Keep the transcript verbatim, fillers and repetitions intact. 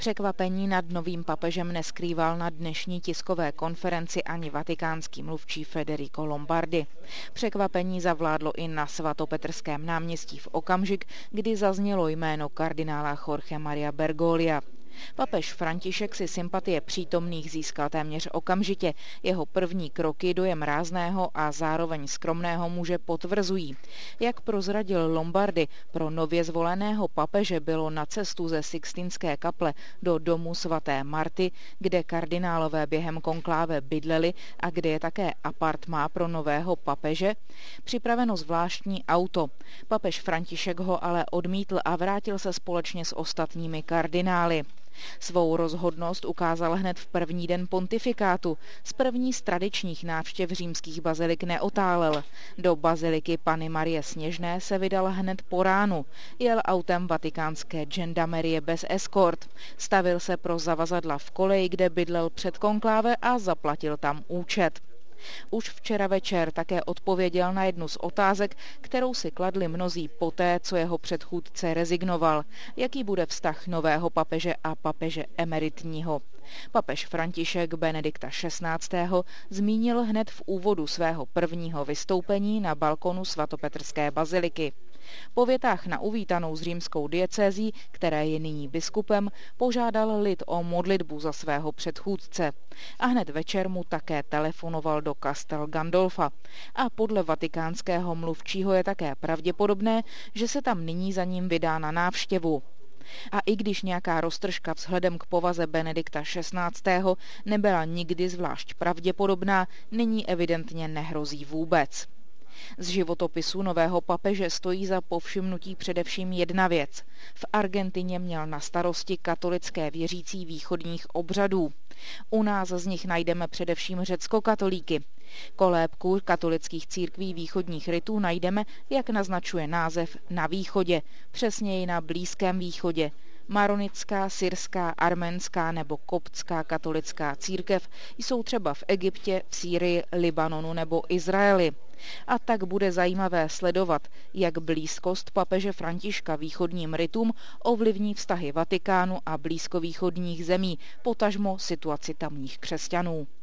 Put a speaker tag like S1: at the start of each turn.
S1: Překvapení nad novým papežem neskrýval na dnešní tiskové konferenci ani vatikánský mluvčí Federico Lombardi. Překvapení zavládlo i na svatopetrském náměstí v okamžik, kdy zaznělo jméno kardinála Jorge Maria Bergoglio. Papež František si sympatie přítomných získal téměř okamžitě. Jeho první kroky dojem rázného a zároveň skromného muže potvrzují. Jak prozradil Lombardi, pro nově zvoleného papeže bylo na cestu ze Sixtinské kaple do domu svaté Marty, kde kardinálové během konkláve bydleli a kde je také apartmá pro nového papeže, připraveno zvláštní auto. Papež František ho ale odmítl a vrátil se společně s ostatními kardinály. Svou rozhodnost ukázal hned v první den pontifikátu. Z první z tradičních návštěv římských bazilik neotálel. Do baziliky Panny Marie Sněžné se vydal hned po ránu. Jel autem vatikánské gendarmerie bez eskort. Stavil se pro zavazadla v koleji, kde bydlel před konkláve a zaplatil tam účet. Už včera večer také odpověděl na jednu z otázek, kterou si kladli mnozí poté, co jeho předchůdce rezignoval. Jaký bude vztah nového papeže a papeže emeritního? Papež František Benedikta šestnáctého zmínil hned v úvodu svého prvního vystoupení na balkonu svatopetrské baziliky. Po větách na uvítanou s římskou diecézí, které je nyní biskupem, požádal lid o modlitbu za svého předchůdce. A hned večer mu také telefonoval do Castel Gandolfa. A podle vatikánského mluvčího je také pravděpodobné, že se tam nyní za ním vydá na návštěvu. A i když nějaká roztržka vzhledem k povaze Benedikta šestnáctého nebyla nikdy zvlášť pravděpodobná, nyní evidentně nehrozí vůbec. Z životopisu nového papeže stojí za povšimnutí především jedna věc. V Argentině měl na starosti katolické věřící východních obřadů. U nás z nich najdeme především řeckokatolíky. Kolébku katolických církví východních rytů najdeme, jak naznačuje název, na východě, přesněji na Blízkém východě. Maronická, syrská, arménská nebo koptská katolická církev jsou třeba v Egyptě, v Sýrii, Libanonu nebo Izraeli. A tak bude zajímavé sledovat, jak blízkost papeže Františka východním rytům ovlivní vztahy Vatikánu a blízkovýchodních zemí, potažmo situaci tamních křesťanů.